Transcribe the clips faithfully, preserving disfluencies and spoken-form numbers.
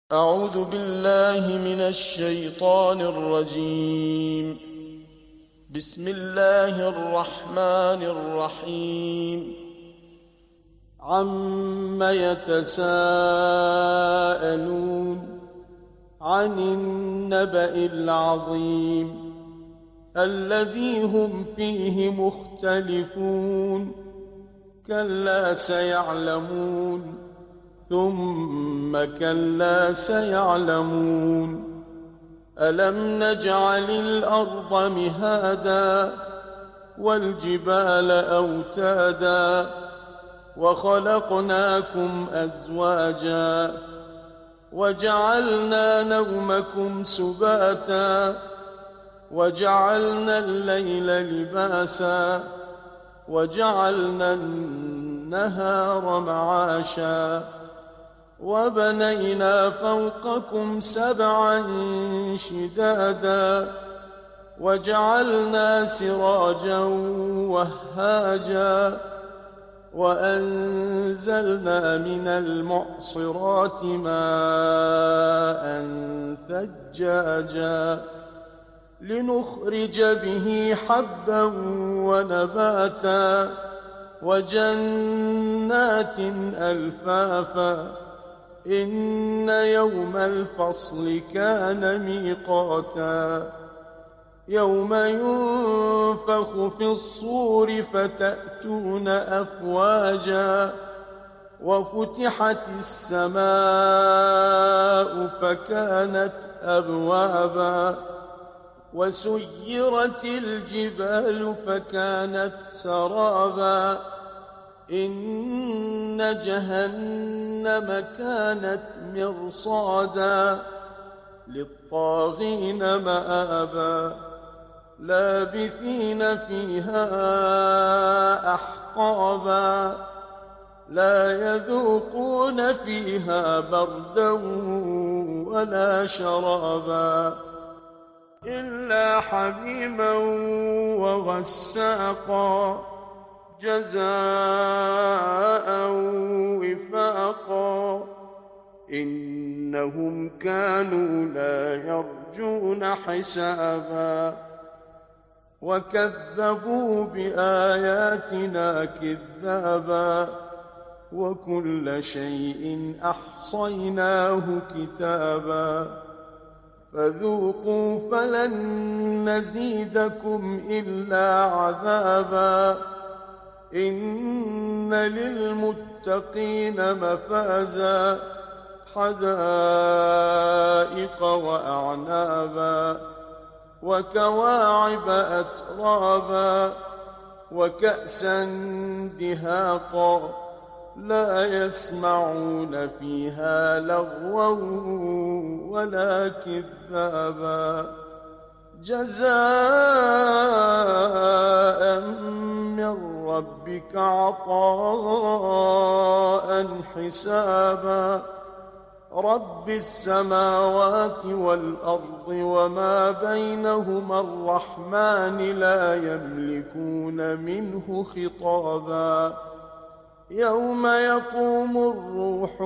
أعوذ بالله من الشيطان الرجيم. بسم الله الرحمن الرحيم. عم يتساءلون عن النبأ العظيم الذي هم فيه مختلفون كلا سيعلمون ثم كلا سيعلمون ألم نجعل الأرض مهادا والجبال أوتادا وخلقناكم أزواجا وجعلنا نومكم سباتا وجعلنا الليل لباسا وجعلنا النهار معاشا وبنينا فوقكم سبعا شدادا وجعلنا سراجا وهاجا وأنزلنا من المعصرات ماء ثجاجا لنخرج به حبا ونباتا وجنات ألفافا إن يوم الفصل كان ميقاتا يوم ينفخ في الصور فتأتون أفواجا وفتحت السماء فكانت أبوابا وسيرت الجبال فكانت سرابا إن جهنم كانت مرصادا للطاغين مآبا لابثين فيها أحقابا لا يذوقون فيها بردا ولا شرابا إلا حميما وغساقا جزاء وفاقا إنهم كانوا لا يرجون حسابا وكذبوا بآياتنا كذابا وكل شيء أحصيناه كتابا فذوقوا فلن نزيدكم إلا عذابا إن للمتقين مفازا حدائق وأعنابا وكواعب أترابا وكأسا دهاقا لا يسمعون فيها لغوا ولا كذابا جزاء من ربك عطاء حسابا رب السماوات والأرض وما بينهما الرحمن لا يملكون منه خطابا يوم يقوم الروح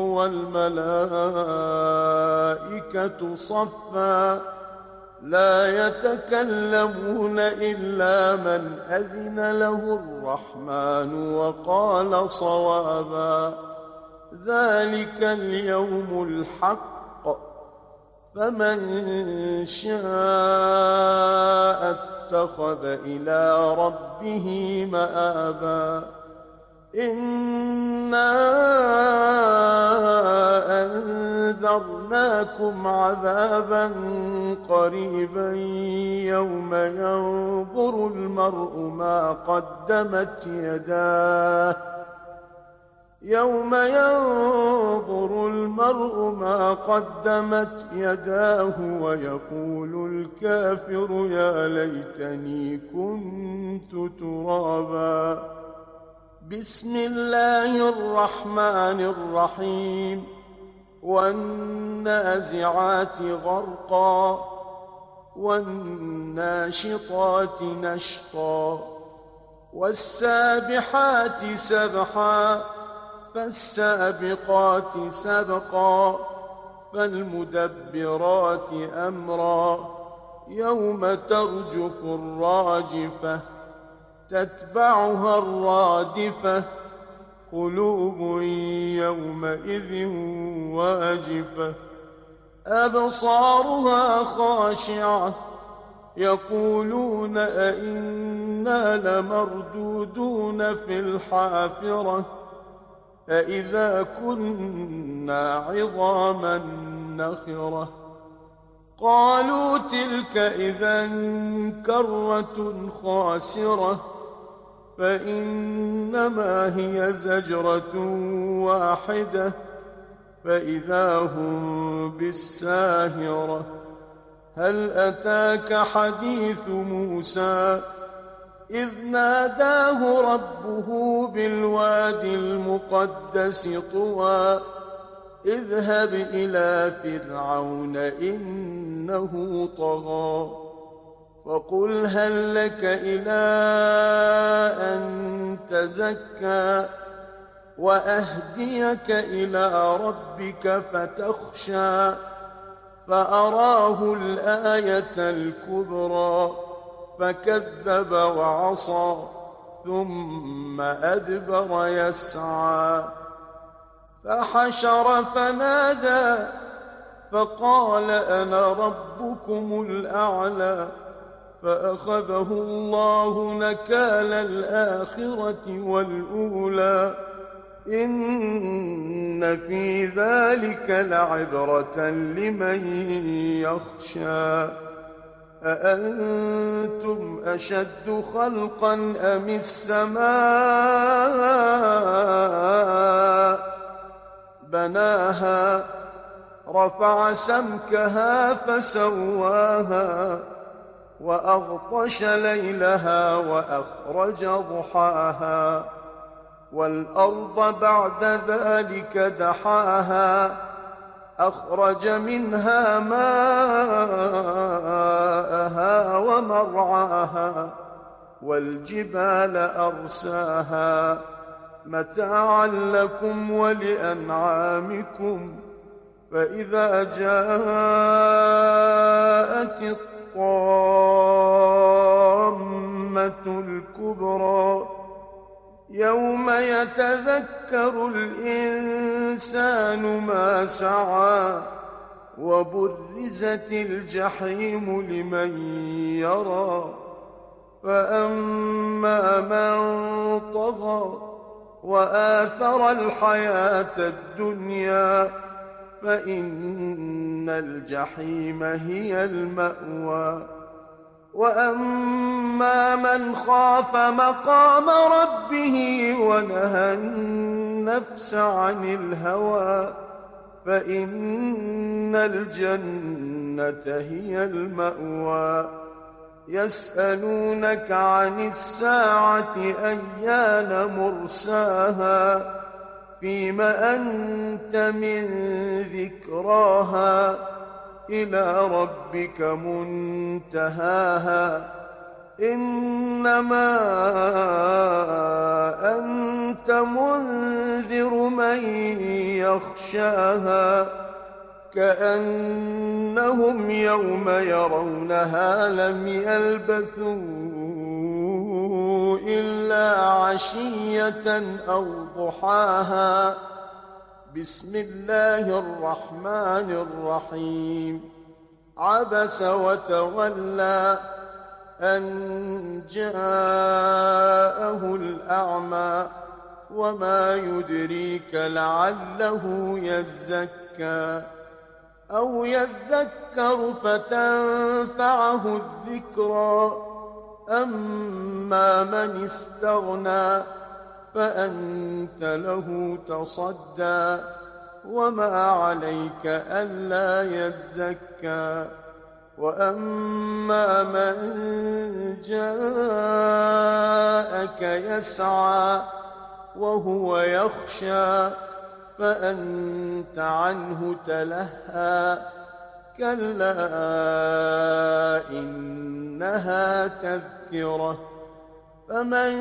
والملائكة صفا لا يتكلمون إلا من أذن له الرحمن وقال صوابا ذلك اليوم الحق فمن شاء اتخذ إلى ربه مآبا إنا أنذرناكم عذابا قريبا يوم ينظر المرء ما قدمت يداه يوم ينظر المرء ما قدمت يداه ويقول الكافر يا ليتني كنت ترابا بسم الله الرحمن الرحيم والنازعات غرقا والناشطات نشطا والسابحات سبحا فالسابقات سبقا فالمدبرات أمرا يوم ترجف الراجفة تتبعها الرادفة قلوب يومئذ واجفة أبصارها خاشعة يقولون أئنا لمردودون في الحافرة أئذا كنا عظاما نخرة قالوا تلك إذا كرة خاسرة فإنما هي زجرة واحدة فإذا هم بالساهرة هل أتاك حديث موسى إذ ناداه ربه بالوادي المقدس طوى اذهب إلى فرعون إنه طغى فقل هل لك إلى أن تزكى وأهديك إلى ربك فتخشى فأراه الآية الكبرى فكذب وعصى ثم أدبر يسعى فحشر فنادى فقال أنا ربكم الأعلى فأخذه الله نكال الآخرة والأولى إن في ذلك لعبرة لمن يخشى أأنتم أشد خلقا أم السماء بناها رفع سمكها فسواها وأغطش ليلها وأخرج ضحاها والأرض بعد ذلك دحاها أخرج منها ماءها ومرعاها والجبال أرساها متاعا لكم ولأنعامكم فإذا جاءت الطامة الكبرى يوم يتذكر الإنسان ما سعى وبرزت الجحيم لمن يرى فأما من طغى وآثر الحياة الدنيا فإن الجحيم هي المأوى وأما من خاف مقام ربه ونهى النفس عن الهوى فإن الجنة هي المأوى يسألونك عن الساعة أيان مرساها فيم أنت من ذكراها إلى ربك منتهاها إنما أنت منذر من يخشاها كأنهم يوم يرونها لم يلبثوا إلا عشية أو ضحاها بسم الله الرحمن الرحيم عبس وتولى أن جاءه الأعمى وما يدريك لعله يزكى أو يذكر فتنفعه الذكرى أما من استغنى فأنت له تصدى وما عليك ألا يزكى وأما من جاءك يسعى وهو يخشى فأنت عنه تلهى كلا إنها تذكرة فمن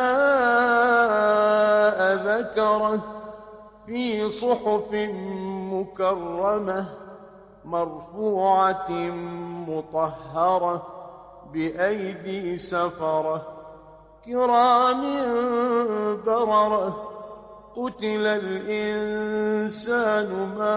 شاء ذكره في صحف مكرمة مرفوعة مطهرة بأيدي سفرة كرام بررة قتل الإنسان ما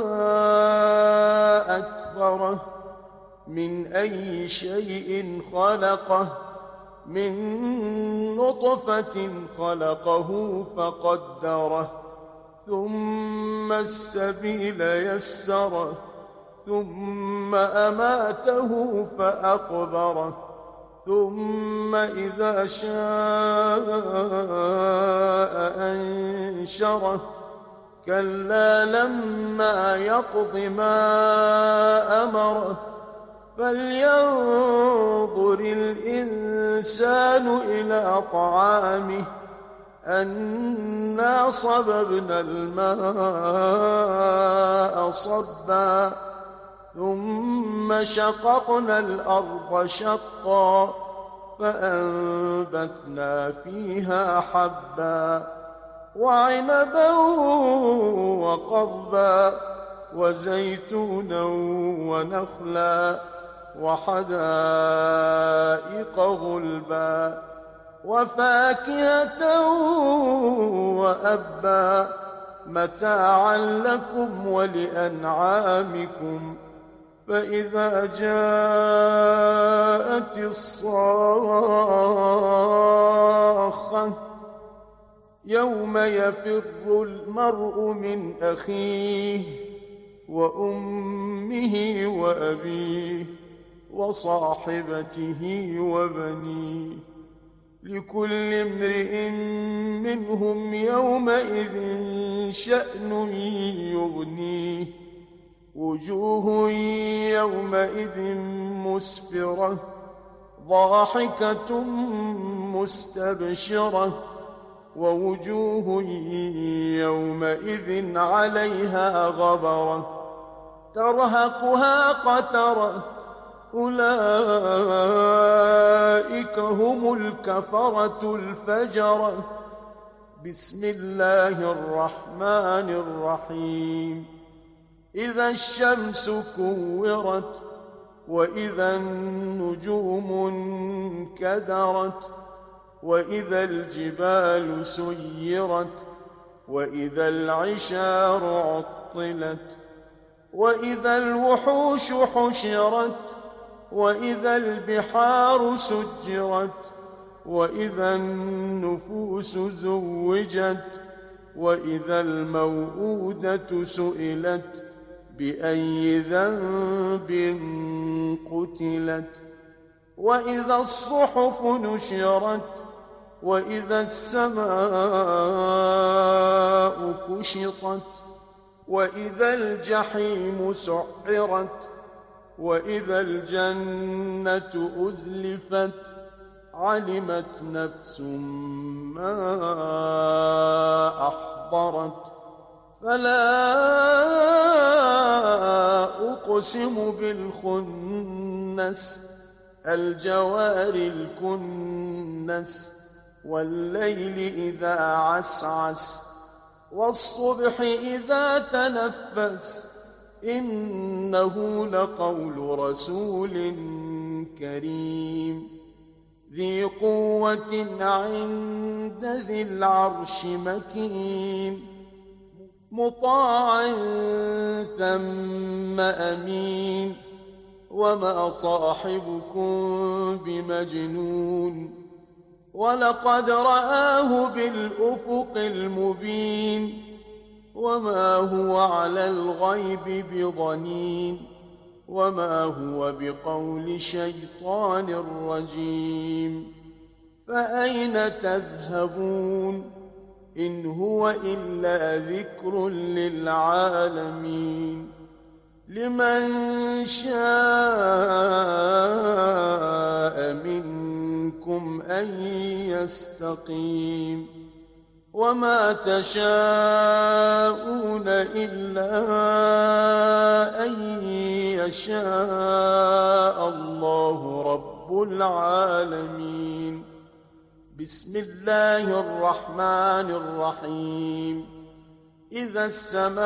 أكبره من أي شيء خلقه من نطفة خلقه فقدره ثم السبيل يسره ثم أماته فأقبره ثم إذا شاء أنشره كلا لما يقض ما أمره فلينظر الإنسان إلى طعامه أنا صببنا الماء صبا ثم شققنا الأرض شقا فأنبتنا فيها حبا وعنبا وقضبا وزيتونا ونخلا وحدائق غلبا وفاكهة وأبا متاعا لكم ولأنعامكم فإذا جاءت الصاخة يوم يفر المرء من أخيه وأمه وأبيه وصاحبته وبنيه لكل امرئ منهم يومئذ شأن يغنيه وجوه يومئذ مسفرة ضاحكة مستبشرة ووجوه يومئذ عليها غبرة ترهقها قترة أولئك هم الكفرة الفجرة بسم الله الرحمن الرحيم إذا الشمس كورت وإذا النجوم انكدرت وإذا الجبال سيرت وإذا العشار عطلت وإذا الوحوش حشرت وإذا البحار سجرت وإذا النفوس زوجت وإذا الموءودة سئلت بأي ذنب قتلت وإذا الصحف نشرت وإذا السماء كشطت وإذا الجحيم سعرت وإذا الجنة أزلفت علمت نفس ما أحضرت فلا أقسم بالخنس الجوار الكنس والليل إذا عسعس والصبح إذا تنفس إنه لقول رسول كريم ذي قوة عند ذي العرش مكين مطاع ثم أمين وما صاحبكم بمجنون ولقد رآه بالأفق المبين وما هو على الغيب بضنين وما هو بقول شيطان رجيم فأين تذهبون إن هو إلا ذكر للعالمين لمن شاء منكم أن يستقيم وما تشاءون إلا أن يشاء الله رب العالمين بسم الله الرحمن الرحيم إذا السماء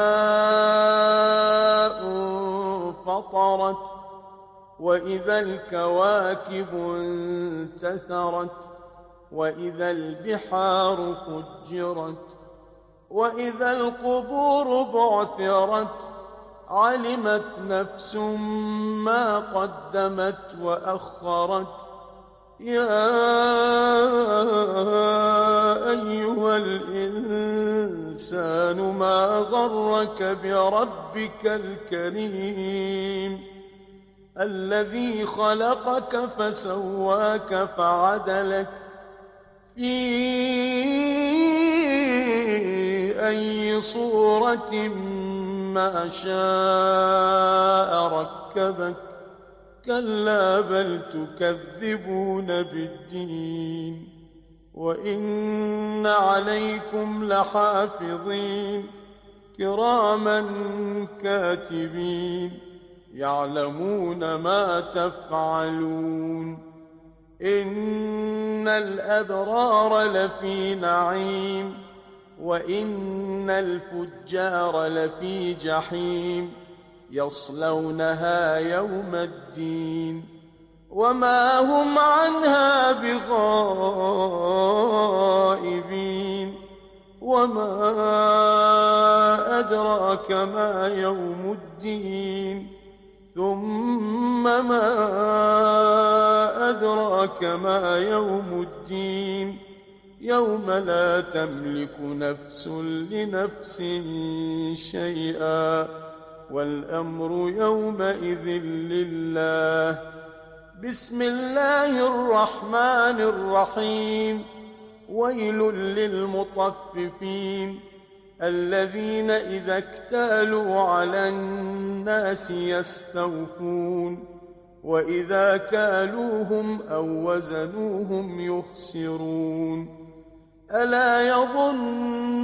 انفطرت وإذا الكواكب انتثرت وإذا البحار فجرت وإذا القبور بعثرت علمت نفس ما قدمت وأخرت يا أيها الإنسان ما غرك بربك الكريم الذي خلقك فسواك فعدلك في أي صورة ما شاء ركبك كلا بل تكذبون بالدين وإن عليكم لحافظين كراما كاتبين يعلمون ما تفعلون إن الأبرار لفي نعيم وإن الفجار لفي جحيم يصلونها يوم الدين وما هم عنها بغائبين وما أدراك ما يوم الدين ثم ما أدراك ما يوم الدين يوم لا تملك نفس لنفس شيئا والأمر يومئذ لله بسم الله الرحمن الرحيم ويل للمطففين الذين إذا اكتالوا على الناس يستوفون وإذا كالوهم أو وزنوهم يخسرون ألا يظن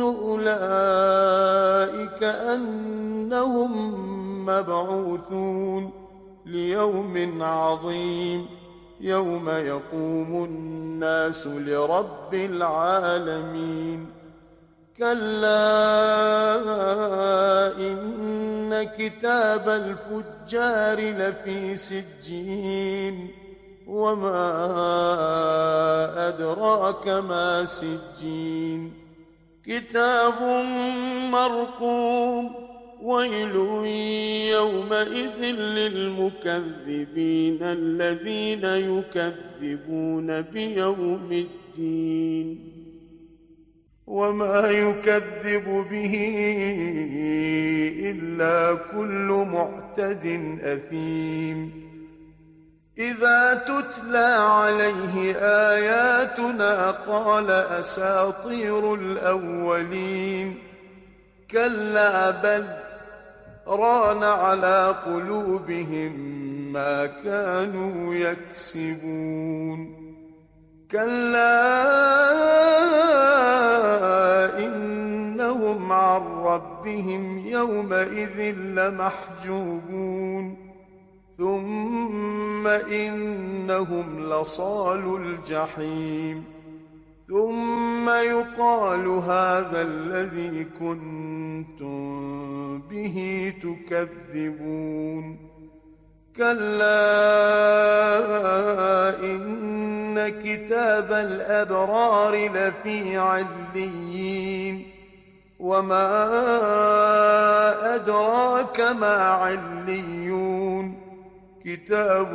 أولئك أنهم مبعوثون ليوم عظيم يوم يقوم الناس لرب العالمين كلا إن كتاب الفجار لفي سجين وما أدراك ما سجين كتاب مرقوم ويل يومئذ للمكذبين الذين يكذبون بيوم الدين وما يكذب به إلا كل معتد أثيم إذا تتلى عليه آياتنا قال أساطير الأولين كلا بل ران على قلوبهم ما كانوا يكسبون كلا إنهم عن ربهم يومئذ لمحجوبون ثم إنهم لصالو الجحيم ثم يقال هذا الذي كنتم به تكذبون كلا إن كتاب الأبرار لفي عليين وما أدراك ما عليون كتاب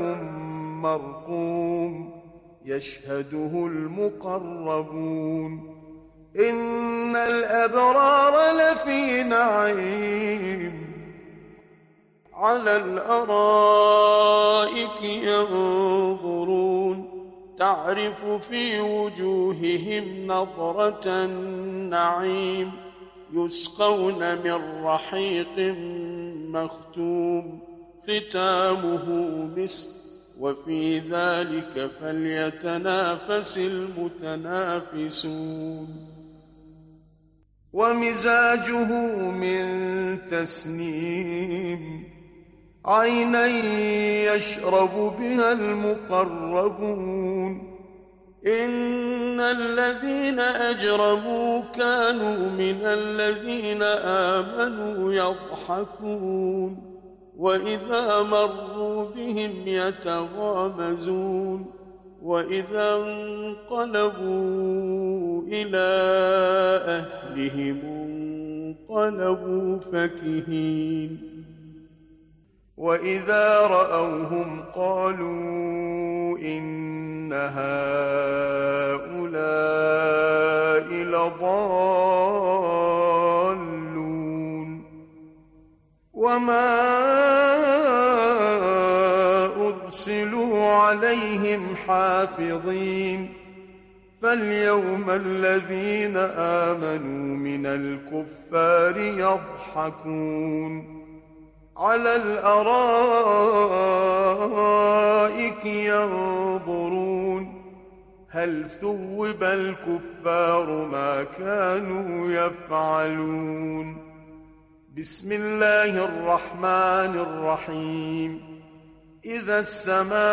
مرقوم يشهده المقربون إن الأبرار لفي نعيم على الأرائك ينظرون تعرف في وجوههم نظرة النعيم يسقون من رحيق مختوم ختامه مسك وفي ذلك فليتنافس المتنافسون ومزاجه من تسنيم عينا يشرب بها المقربون إن الذين أجرموا كانوا من الذين آمنوا يضحكون وإذا مروا بهم يتغامزون وإذا انقلبوا إلى أهلهم انقلبوا فكهين وإذا رأوهم قالوا إن هؤلاء لضالون وما أرسلوا عليهم حافظين فاليوم الذين آمنوا من الكفار يضحكون على الأرائك ينظرون هل ثوب الكفار ما كانوا يفعلون بسم الله الرحمن الرحيم إذا السماء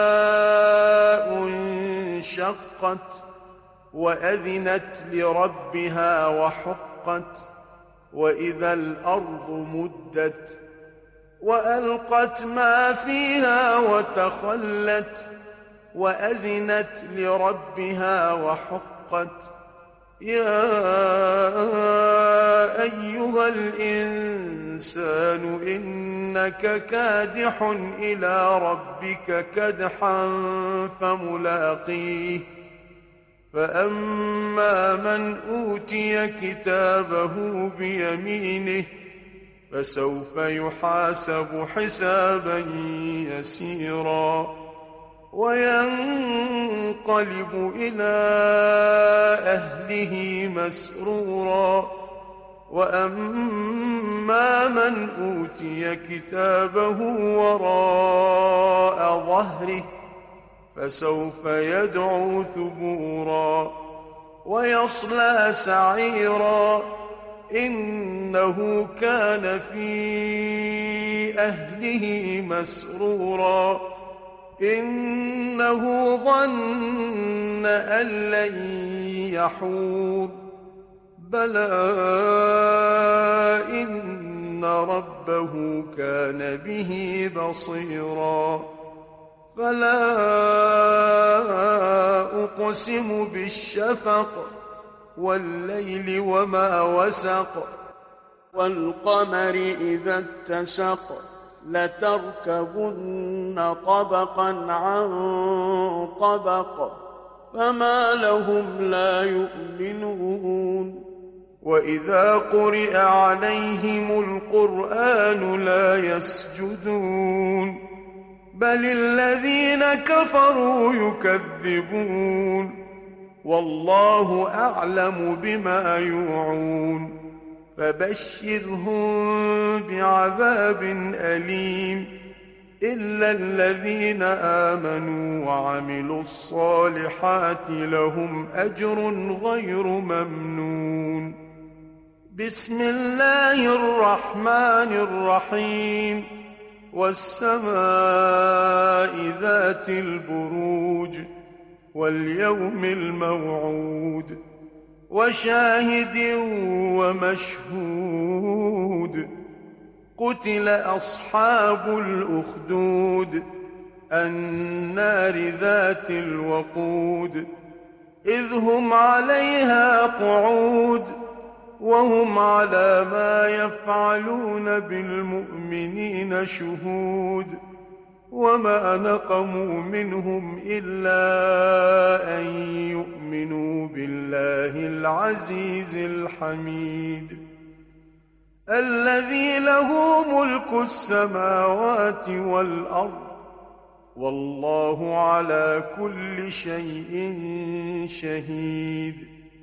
انشقت وأذنت لربها وحقت وإذا الأرض مدت وألقت ما فيها وتخلت وأذنت لربها وحقت يا أيها الإنسان إنك كادح إلى ربك كدحا فملاقيه فأما من أوتي كتابه بيمينه فسوف يحاسب حسابا يسيرا وينقلب إلى أهله مسرورا وأما من أوتي كتابه وراء ظهره فسوف يدعو ثبورا ويصلى سعيرا إنه كان في أهله مسرورا إنه ظن أن لن يحور بلى إن ربه كان به بصيرا فلا أقسم بالشفق والليل وما وسق والقمر إذا اتسق لتركبن طبقا عن طبق فما لهم لا يؤمنون وإذا قرئ عليهم القرآن لا يسجدون بل الذين كفروا يكذبون والله أعلم بما يوعون فبشرهم بعذاب أليم إلا الذين آمنوا وعملوا الصالحات لهم أجر غير ممنون بسم الله الرحمن الرحيم والسماء ذات البروج واليوم الموعود وشاهد ومشهود قتل أصحاب الأخدود النار ذات الوقود إذ هم عليها قعود وهم على ما يفعلون بالمؤمنين شهود وما نقموا منهم إلا أن يؤمنوا بالله العزيز الحميد الذي له ملك السماوات والأرض والله على كل شيء شهيد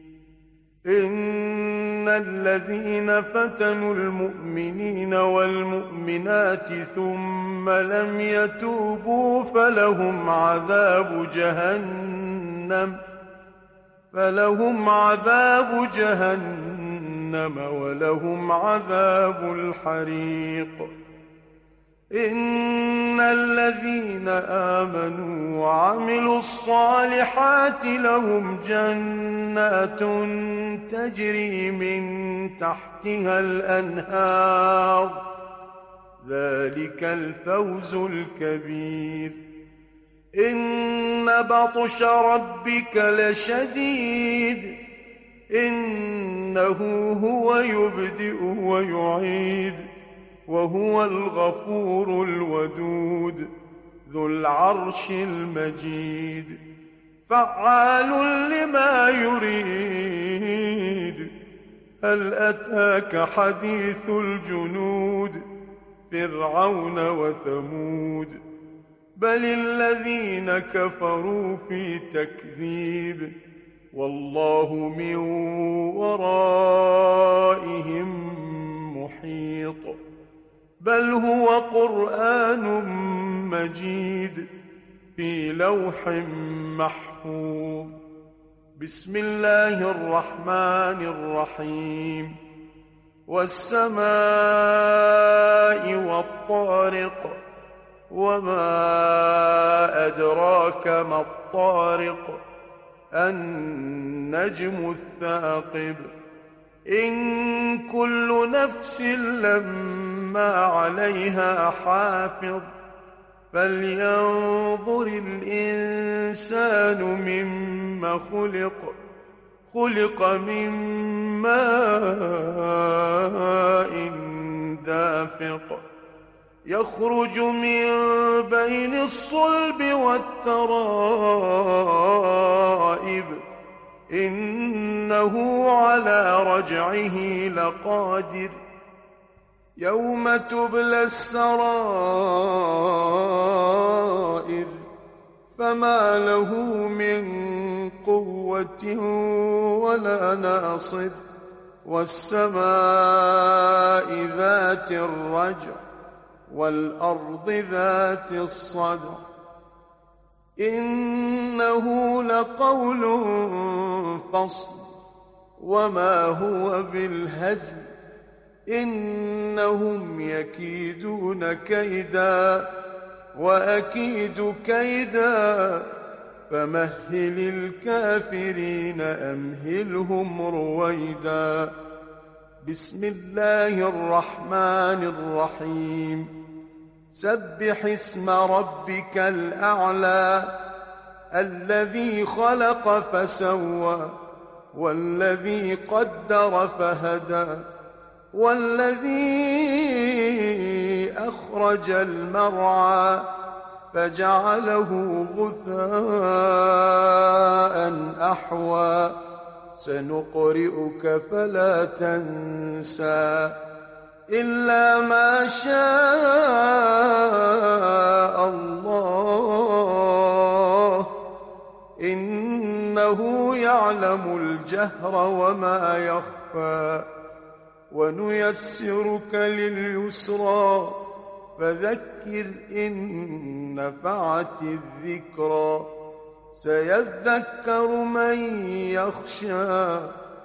إن الذين فتنوا المؤمنين والمؤمنات ثم لم يتوبوا فلهم عذاب جهنم فلهم عذاب جهنم ولهم عذاب الحريق إن الذين آمنوا وعملوا الصالحات لهم جنات تجري من تحتها الأنهار ذلك الفوز الكبير إن بطش ربك لشديد إنه هو يبدئ ويعيد وهو الغفور الودود ذو العرش المجيد فعال لما يريد هل أتاك حديث الجنود فرعون وثمود بل الذين كفروا في تكذيب والله من ورائهم محيط بل هو قرآن مجيد في لوح محفوظ بسم الله الرحمن الرحيم والسماء والطارق وما أدراك ما الطارق النجم الثاقب إن كل نفس لما عليها حافظ فلينظر الإنسان مما خلق خلق من ماء دافق يخرج من بين الصلب والترائب إنه على رجعه لقادر يوم تبلى السرائر فما له من قوة ولا ناصر والسماء ذات الرجع والأرض ذات الصدع إنه لقول فصل وما هو بالهزل إنهم يكيدون كيدا وأكيد كيدا فمهل الكافرين أمهلهم رويدا بسم الله الرحمن الرحيم سبح اسم ربك الأعلى الذي خلق فسوى والذي قدر فهدى والذي أخرج المرعى فجعله غثاء أحوى سنقرئك فلا تنسى إلا ما شاء الله إنه يعلم الجهر وما يخفى ونيسرك لليسرى فذكر إن نفعت الذكرى سيذكر من يخشى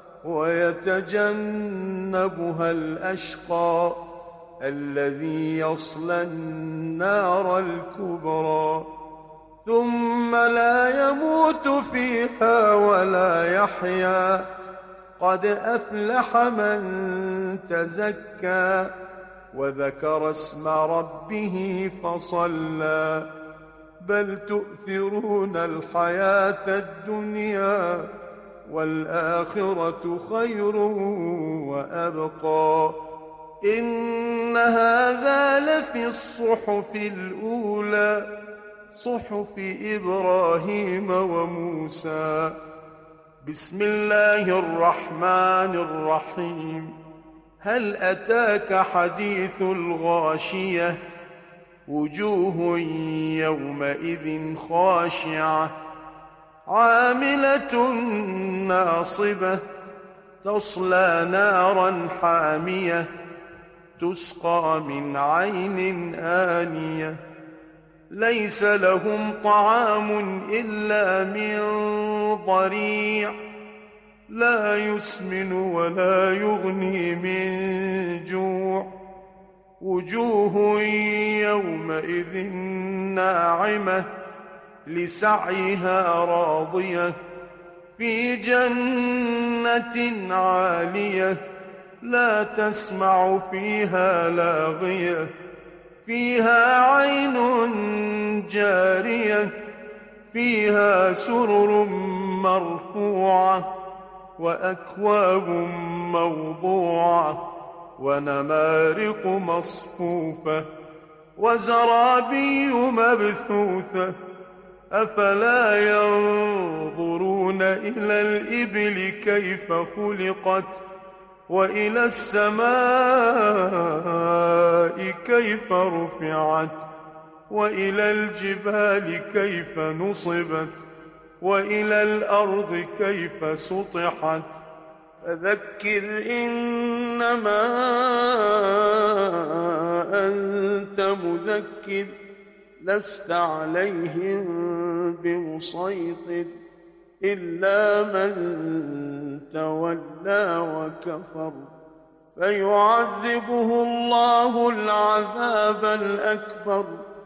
ويتجنبها الأشقى الذي يصلى النار الكبرى ثم لا يموت فيها ولا يحيا قد أفلح من تزكى وذكر اسم ربه فصلى بل تؤثرون الحياة الدنيا والآخرة خير وأبقى إن هذا لفي الصحف الأولى صحف إبراهيم وموسى بسم الله الرحمن الرحيم هل أتاك حديث الغاشية وجوه يومئذ خاشعة عاملة ناصبة تصلى نارا حامية تسقى من عين آنية ليس لهم طعام إلا من ضريع لا يسمن ولا يغني من جوع وجوه يومئذ ناعمة لسعيها راضية في جنة عالية لا تسمع فيها لاغية فيها عين جارية فيها سرر مرفوعة وأكواب موضوعة ونمارق مصفوفة وزرابي مبثوثة أفلا ينظرون إلى الإبل كيف خلقت وإلى السماء كيف رفعت وإلى الجبال كيف نصبت وإلى الأرض كيف سطحت فذكر إنما أنت مذكر لست عليهم بمسيطر إلا من تولى وكفر فيعذبه الله العذاب الأكبر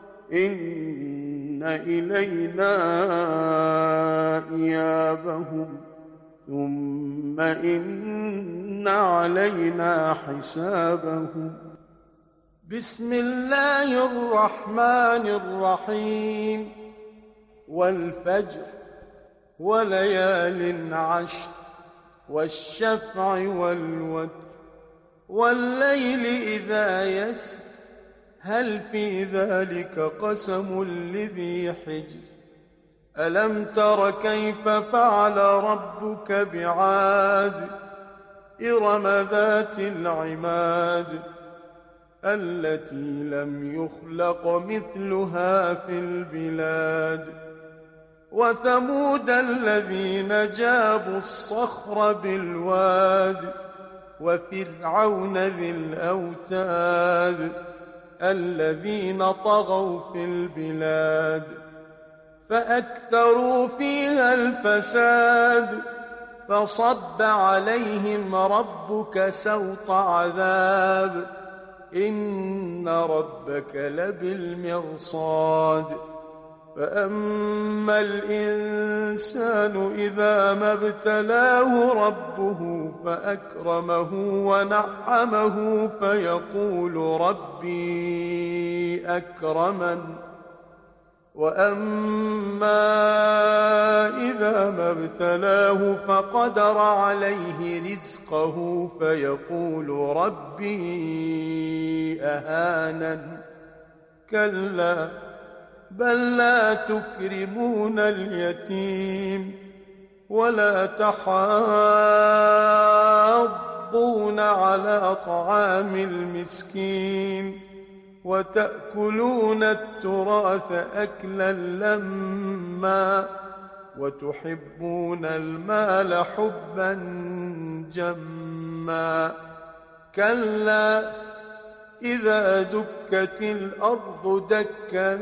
إن إلينا إيابهم ثم إن علينا حسابهم. بسم الله الرحمن الرحيم. والفجر وليال عشر والشفع والوتر والليل إذا يسر هل في ذلك قسم لذي حجر ألم تر كيف فعل ربك بعاد إرم ذات العماد التي لم يخلق مثلها في البلاد وثمود الذين جابوا الصخر بالواد وفرعون ذي الأوتاد الذين طغوا في البلاد فأكثروا فيها الفساد فصب عليهم ربك سوط عذاب إن ربك لبالمرصاد فأما الإنسان إذا ما ابتلاه ربه فأكرمه ونعمه فيقول ربي أكرمن وأما إذا ما ابتلاه فقدر عليه رزقه فيقول ربي أهانن كلا بل لا تكرمون اليتيم ولا تحاضون على طعام المسكين وتأكلون التراث أكلا لما وتحبون المال حبا جما كلا إذا دكت الأرض دكا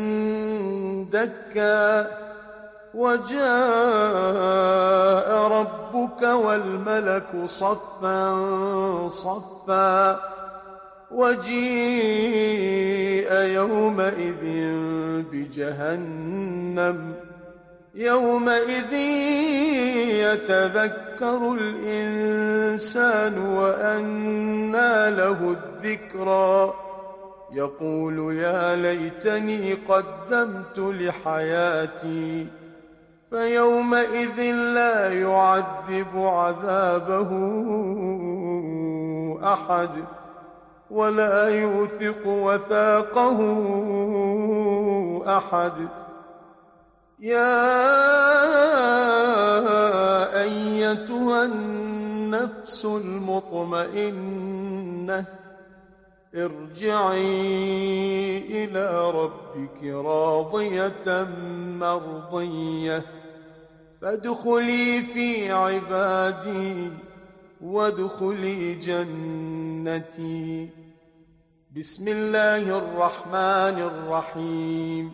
دكا وجاء ربك والملك صفا صفا وجيء يومئذ بجهنم يومئذ يتذكر الإنسان وأنى له الذكرى يقول يا ليتني قدمت لحياتي فيومئذ لا يعذب عذابه أحد ولا يوثق وثاقه أحد يا أيتها النفس المطمئنة ارجعي إلى ربك راضية مرضية فادخلي في عبادي وادخلي جنتي. بسم الله الرحمن الرحيم.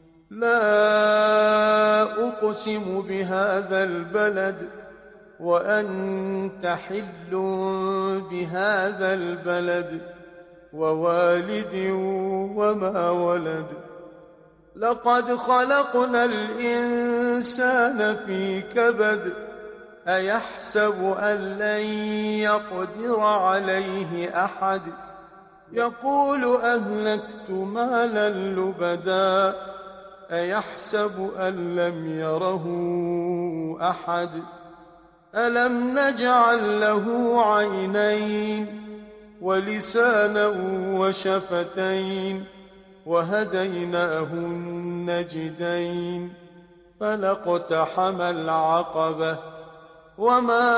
لا أقسم بهذا البلد وأنت حل بهذا البلد ووالد وما ولد. لقد خلقنا الإنسان في كبد أيحسب أن لن يقدر عليه أحد يقول أهلكت مالا لبدا أيحسب أن لم يره أحد ألم نجعل له عينين ولسانا وشفتين وهديناه النجدين فلاقتحم العقبة وما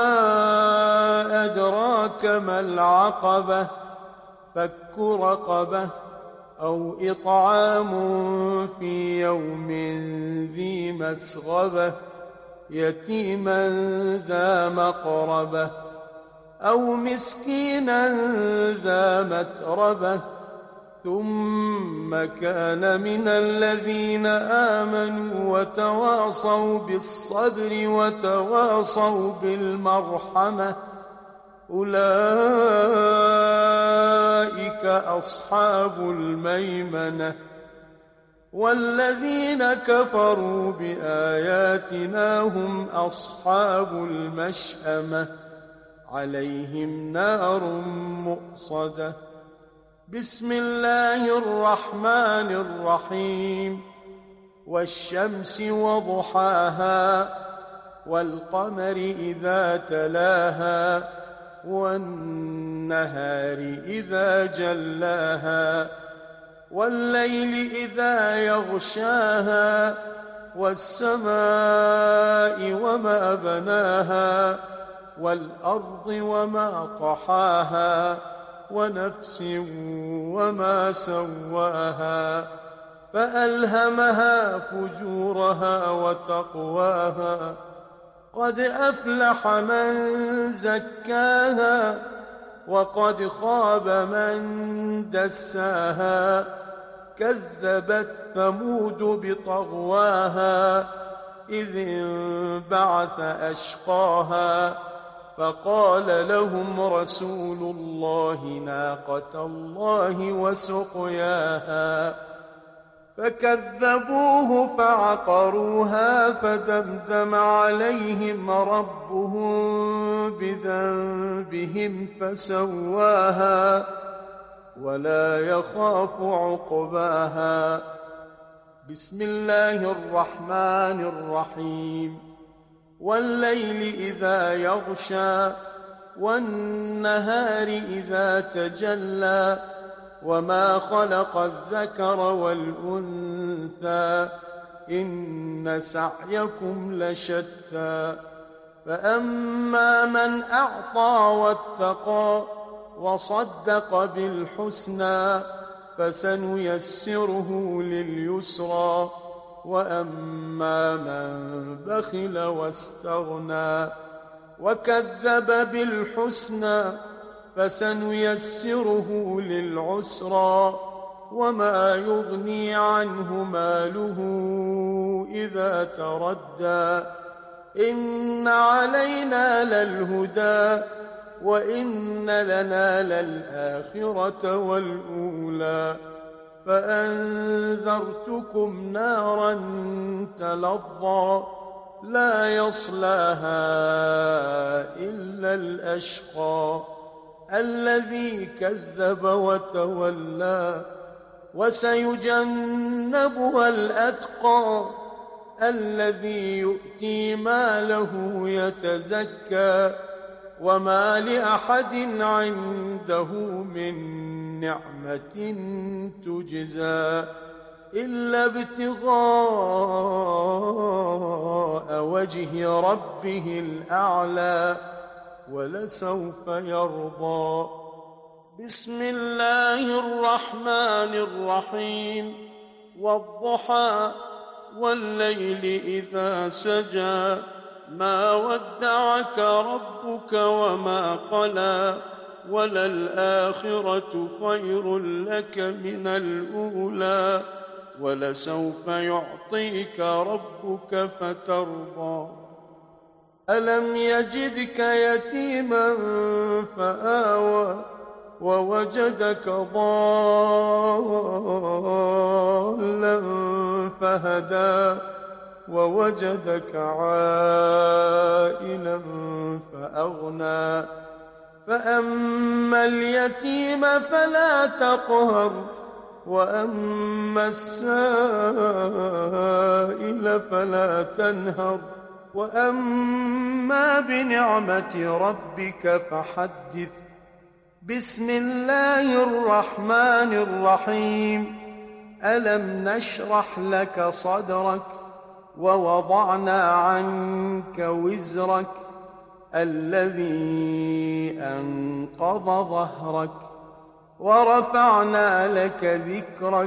أدراك ما العقبة فك رقبة أو إطعام في يوم ذي مسغبة يتيما ذا مقربة أو مسكينا ذا متربة ثم كان من الذين آمنوا وتواصوا بالصبر وتواصوا بالمرحمة أولئك أصحاب الميمنة. والذين كفروا بآياتنا هم أصحاب المشأمة عليهم نار مؤصدة. بسم الله الرحمن الرحيم والشمس وضحاها والقمر إذا تلاها والنهار إذا جلاها والليل إذا يغشاها والسماء وما بناها والأرض وما طحاها ونفس وما سواها فألهمها فجورها وتقواها قد أفلح من زكاها وقد خاب من دساها كذبت ثمود بطغواها إذ انبعث أشقاها فقال لهم رسول الله ناقة الله وسقياها فكذبوه فعقروها فدمدم عليهم ربهم بذنبهم فسواها ولا يخاف عقباها. بسم الله الرحمن الرحيم والليل إذا يغشى والنهار إذا تجلى وما خلق الذكر والأنثى إن سعيكم لشتى فأما من أعطى واتقى وصدق بالحسنى فسنيسره لليسرى وأما من بخل واستغنى وكذب بالحسنى فسنيسره للعسرى وما يغني عنه ماله إذا تردى إن علينا للهدى وإن لنا للآخرة والأولى فأنذرتكم نارا تلظى لا يصلاها إلا الأشقى الذي كذب وتولى وسيجنبها الأتقى الذي يؤتي ماله يتزكى وما لأحد عنده من نعمة تجزى إلا ابتغاء وجه ربه الأعلى ولسوف يرضى. بسم الله الرحمن الرحيم والضحى والليل إذا سجى ما ودعك ربك وما قلى وللآخرة خير لك من الأولى ولسوف يعطيك ربك فترضى. ألم يجدك يتيما فآوى ووجدك ضالا فهدى ووجدك عائلا فأغنى فأما اليتيم فلا تقهر وأما السائل فلا تنهر وأما بنعمة ربك فحدث. بسم الله الرحمن الرحيم. ألم نشرح لك صدرك ووضعنا عنك وزرك الذي أنقض ظهرك ورفعنا لك ذكرك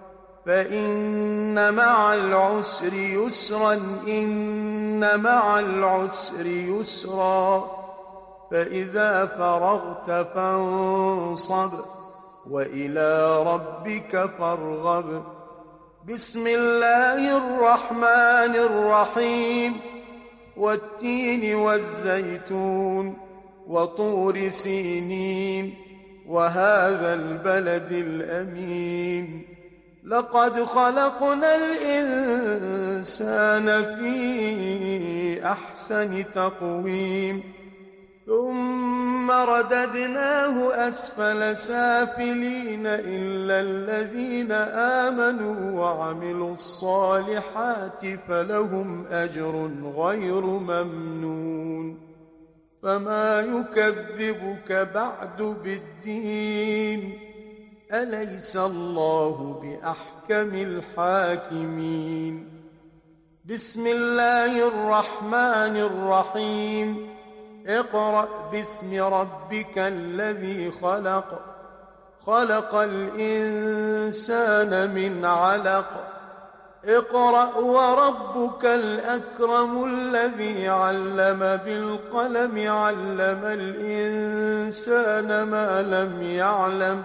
فإن مع العسر يسرا إن مع العسر يسرا فإذا فرغت فانصب وإلى ربك فارغب. بسم الله الرحمن الرحيم. والتين والزيتون وطور سينين وهذا البلد الأمين لقد خلقنا الإنسان في أحسن تقويم ثم رددناه أسفل سافلين إلا الذين آمنوا وعملوا الصالحات فلهم أجر غير ممنون. فما يكذبك بعد بالدين أليس الله بأحكم الحاكمين. بسم الله الرحمن الرحيم. اقرأ باسم ربك الذي خلق خلق الإنسان من علق اقرأ وربك الأكرم الذي علم بالقلم علم الإنسان ما لم يعلم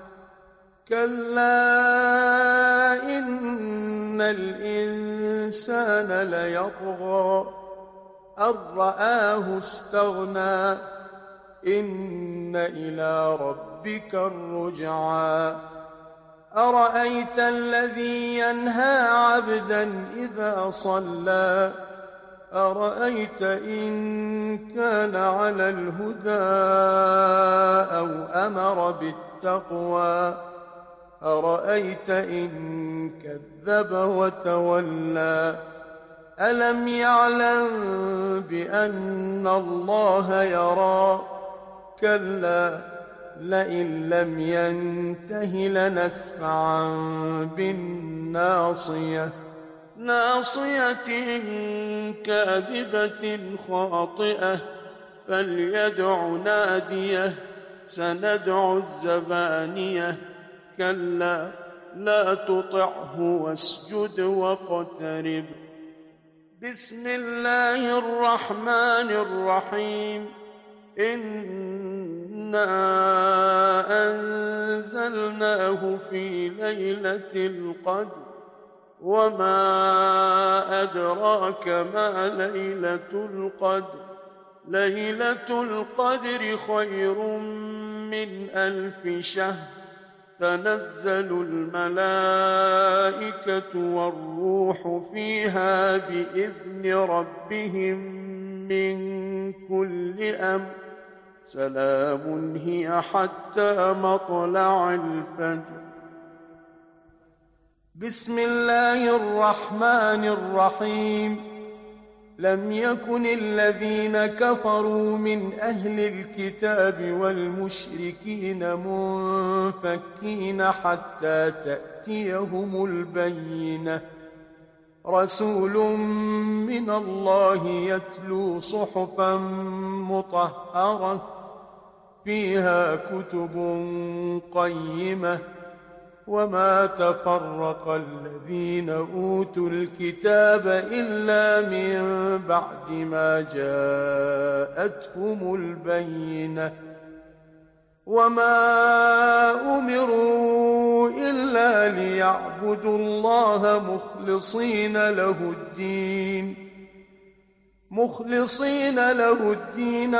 كلا إن الإنسان ليطغى أن رآه استغنى إن إلى ربك الرجعى. أرأيت الذي ينهى عبدا إذا صلى أرأيت إن كان على الهدى أو أمر بالتقوى أرأيت إن كذب وتولى ألم يعلم بأن الله يرى كلا لئن لم ينته لنسفعا بالناصية ناصية كاذبة خاطئة فليدع ناديه سندع الزبانية كلا لا تطعه واسجد واقترب. بسم الله الرحمن الرحيم. إنا أنزلناه في ليلة القدر وما أدراك ما ليلة القدر ليلة القدر خير من ألف شهر تنزل الملائكة والروح فيها بإذن ربهم من كل أمر سلام هي حتى مطلع الفجر. بسم الله الرحمن الرحيم. لم يكن الذين كفروا من أهل الكتاب والمشركين منفكين حتى تأتيهم البينة رسول من الله يتلو صحفا مطهرة فيها كتب قيمة وما تفرق الذين أوتوا الكتاب إلا من بعد ما جاءتهم البينة وما أمروا إلا ليعبدوا الله مخلصين له الدين مخلصين له الدين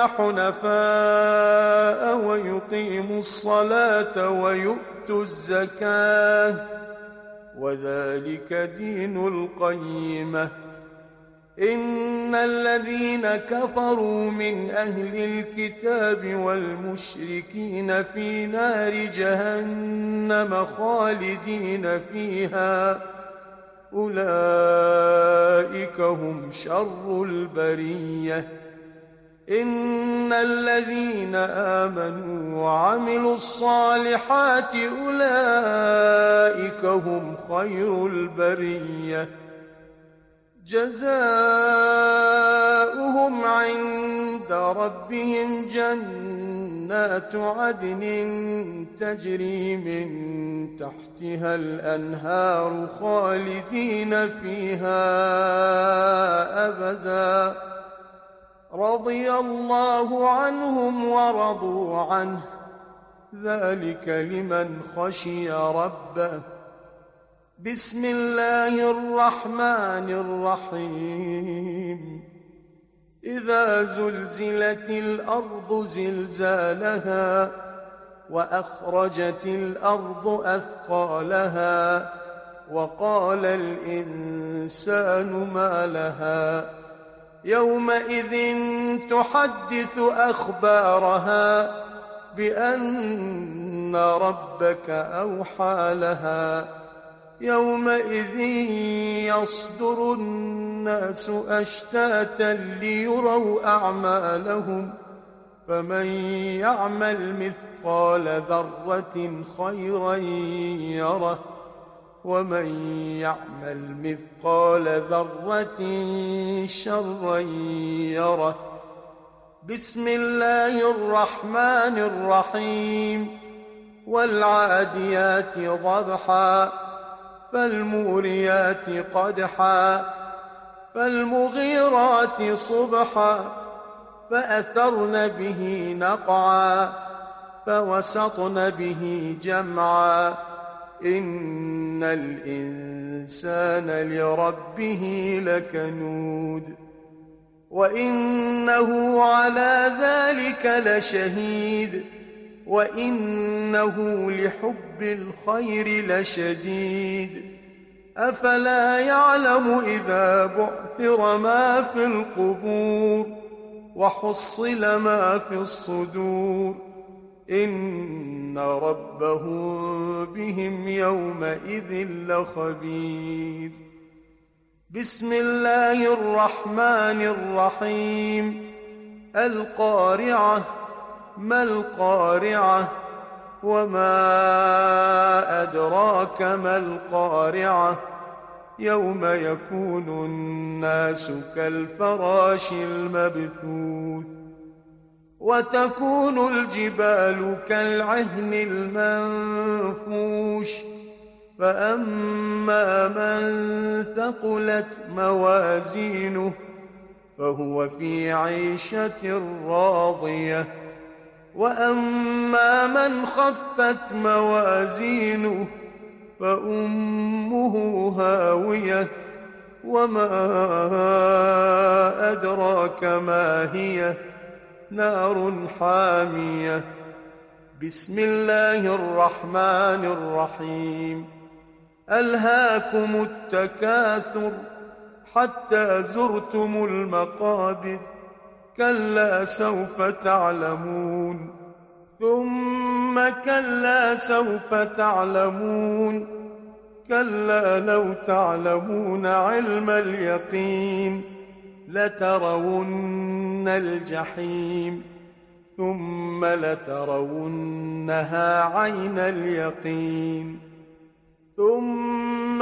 حنفاء ويقيموا الصلاة ويؤتوا الزكاة وذلك دين القيمة. إن الذين كفروا من أهل الكتاب والمشركين في نار جهنم خالدين فيها أولئك هم شر البرية. إن الذين آمنوا وعملوا الصالحات أولئك هم خير البرية. جزاؤهم عند ربهم جنات عدن تجري من تحتها الأنهار خالدين فيها أبدا رضي الله عنهم ورضوا عنه ذلك لمن خشي ربه. بسم الله الرحمن الرحيم. إذا زلزلت الأرض زلزالها وأخرجت الأرض أثقالها وقال الإنسان ما لها يومئذ تحدث أخبارها بأن ربك أوحى لها يومئذ يصدر الناس أشتاتا ليروا أعمالهم فمن يعمل مثقال ذرة خيرا يره ومن يعمل مثقال ذرة شرا يره. بسم الله الرحمن الرحيم. والعاديات ضبحا فالموريات قدحا فالمغيرات صبحا فأثرن به نقعا فوسطن به جمعا إن الإنسان لربه لكنود وإنه على ذلك لشهيد وإنه لحب الخير لشديد. أفلا يعلم إذا بعثر ما في القبور وحصل ما في الصدور إن ربهم بهم يومئذ لخبير. بسم الله الرحمن الرحيم. القارعة ما القارعة وما أدراك ما القارعة يوم يكون الناس كالفراش المبثوث وتكون الجبال كالعهن المنفوش فأما من ثقلت موازينه فهو في عيشة راضية وأما من خفت موازينه فأمه هاوية وما أدراك ما هي نار حامية. بسم الله الرحمن الرحيم. ألهاكم التكاثر حتى زرتم المقابر كلا سوف تعلمون ثم كلا سوف تعلمون كلا لو تعلمون علم اليقين لترون الجحيم ثم لترونها عين اليقين ثم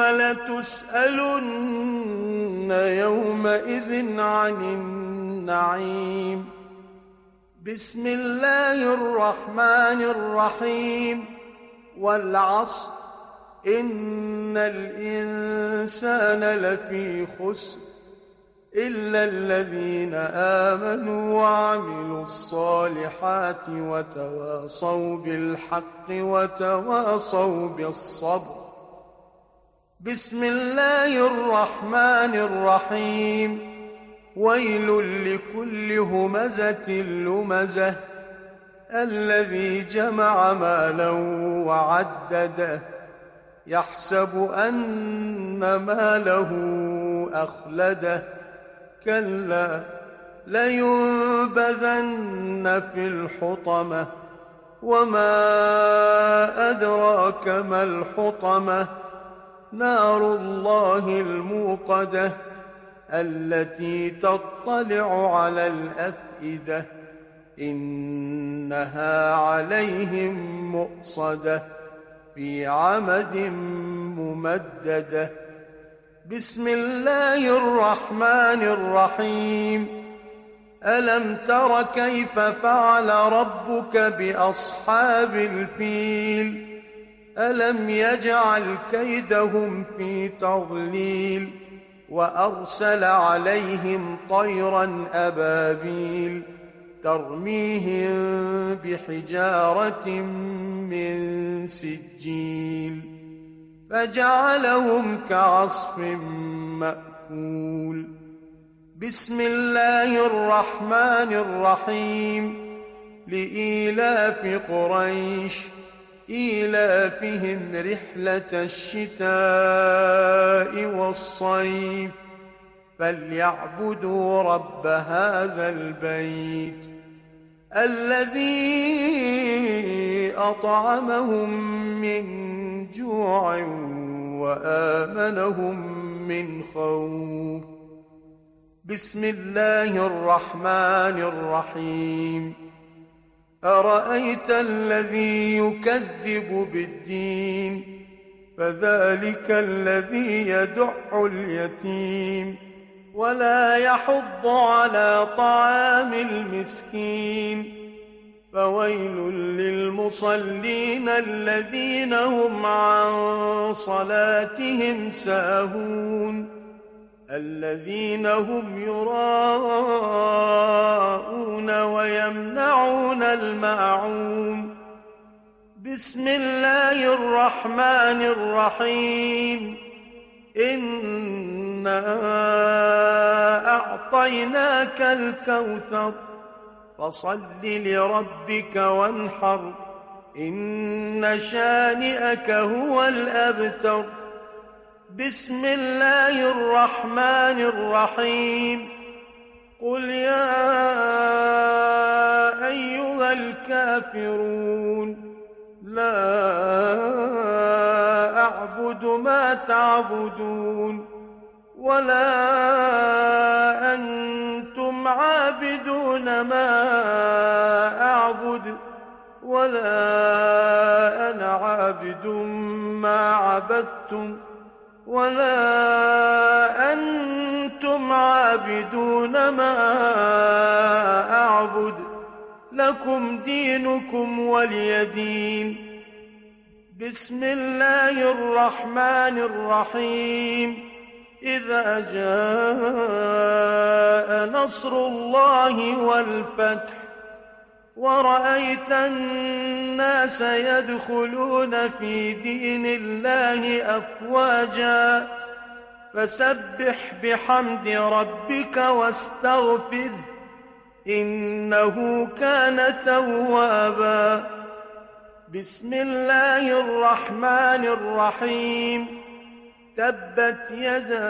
لتسألن يومئذ عن النعيم. بسم الله الرحمن الرحيم. والعصر إن الإنسان لفي خسر إلا الذين آمنوا وعملوا الصالحات وتواصوا بالحق وتواصوا بالصبر. بسم الله الرحمن الرحيم. ويل لكل همزة لمزة الذي جمع مالا وعدده يحسب أن ماله أخلده كلا لينبذن في الحطمة وما أدراك ما الحطمة نار الله الموقدة التي تطلع على الأفئدة إنها عليهم مؤصدة في عمد ممددة بسم الله الرحمن الرحيم ألم تر كيف فعل ربك بأصحاب الفيل ألم يجعل كيدهم في تضليل وأرسل عليهم طيرا أبابيل ترميهم بحجارة من سجيل فجعلهم كعصف مأكول بسم الله الرحمن الرحيم لإيلاف قريش إيلافهم رحلة الشتاء والصيف فليعبدوا رب هذا البيت الذي أطعمهم من جوع وآمنهم من خوف بسم الله الرحمن الرحيم أرأيت الذي يكذب بالدين فذلك الذي يدع اليتيم ولا يحض على طعام المسكين فويل للمصلين الذين هم عن صلاتهم ساهون الذين هم يراءون ويمنعون الماعون بسم الله الرحمن الرحيم إنا أعطيناك الكوثر فصل لربك وانحر إن شانئك هو الأبتر بسم الله الرحمن الرحيم قل يا أيها الكافرون لا أعبد ما تعبدون ولا أنتم عابدون ما أعبد ولا أنا عابد ما عبدتم ولا أنتم عابدون ما أعبد لكم دينكم ولي دين بسم الله الرحمن الرحيم إذا جاء نصر الله والفتح ورأيت الناس يدخلون في دين الله أفواجا فسبح بحمد ربك واستغفره إنه كان توابا بسم الله الرحمن الرحيم تبت يدا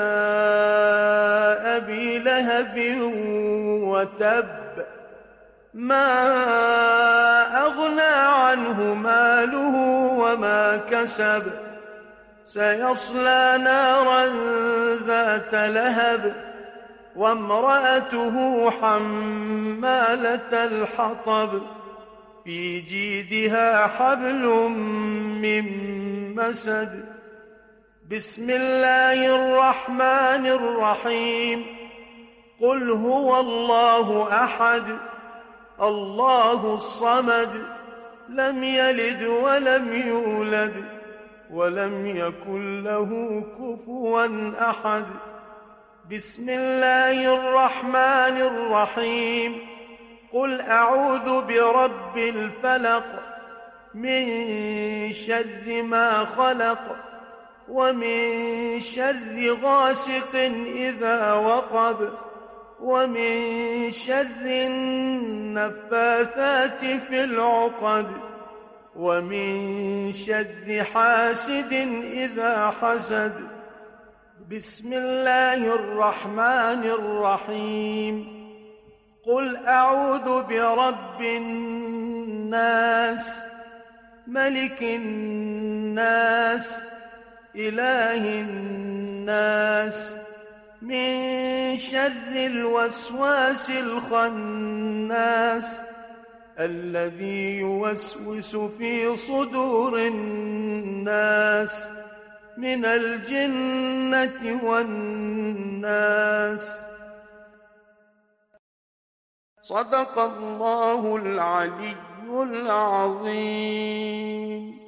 أبي لهب وتب ما أغنى عنه ماله وما كسب سيصلى نارا ذات لهب وامرأته حمالة الحطب في جيدها حبل من مسد بسم الله الرحمن الرحيم قل هو الله أحد الله الصمد لم يلد ولم يولد ولم يكن له كفوا أحد بسم الله الرحمن الرحيم قل أعوذ برب الفلق من شر ما خلق ومن شر غاسق إذا وقب ومن شر النفاثات في العقد ومن شر حاسد إذا حسد. بسم الله الرحمن الرحيم. قل أعوذ برب الناس ملك الناس إله الناس من شر الوسواس الخناس الذي يوسوس في صدور الناس من الجنة والناس. صدق الله العلي العظيم.